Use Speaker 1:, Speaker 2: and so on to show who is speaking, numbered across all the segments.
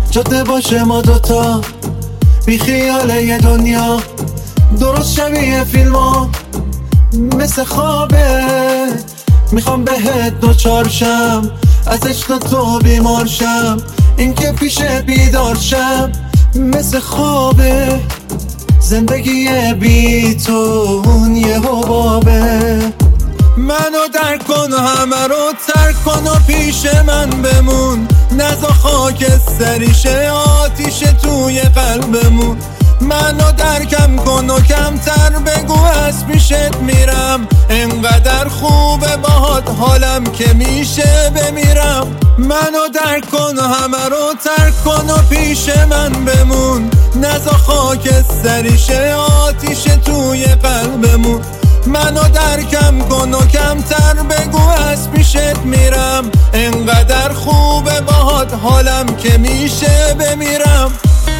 Speaker 1: جاده باشه ما دوتا بی خیال یه دنیا، درست شبیه فیلم ها مثل خوابه. میخوام بهت دوچار شم، از عشق تو بیمار شم، این که پیش بیدار شم مثل خوابه. زندگی بی تو اون یه حبابه. منو درک کن و همه رو ترک کن و پیش من بمون، نزا خاک سریشه آتیش توی قلبمون. منو درکم کن و کمتر بگو از پیشت میرم، انقدر خوبه باهات حالم که میشه بمیرم. منو درک کن و همه رو ترک کن و پیش من بمون، نزا خاک سریشه آتیش توی قلبمون. منو درکم کن و کمتر بگو از پیشت میرم، انقدر خوبه باهات حالم که میشه بمیرم.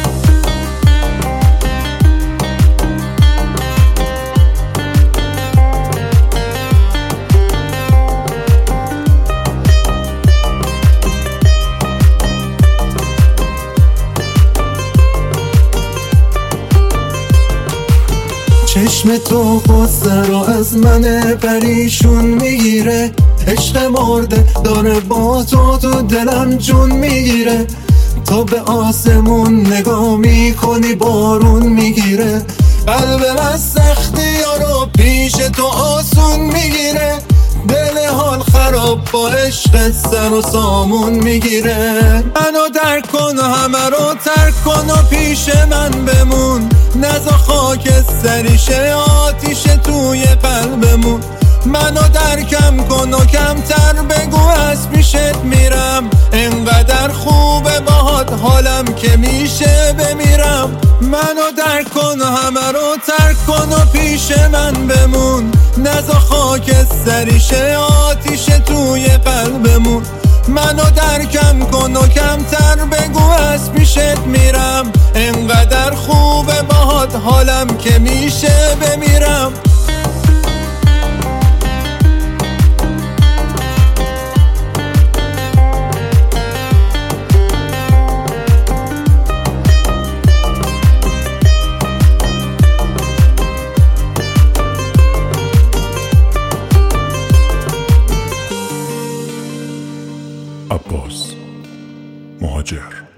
Speaker 1: چشم تو غصه رو از من پریشون میگیره، عشق مرده داره با تو دلم جون میگیره. تو به آسمون نگاه میکنی بارون میگیره، قلبم از سختی رو پیش تو آسون میگیره. دل حال خراب با عشق سر و سامون میگیره. منو درک کن و همه رو ترک کن و پیش من بمون، نزا خاک سریشه آتیش توی قلبمون. منو درکم کن و کمتر بگو از پیشت میرم، انقدر خوبه باهات حالم که میشه بمیرم. منو درک کن و همه رو ترک کن و پیش من بمون، نزا خاک سریشه آتیش توی قلبمون. منو درکم کن و کمتر بگو از پیشت میرم، انقدر خوبه باهات حالم که میشه بمیرم.
Speaker 2: عباس مهاجر.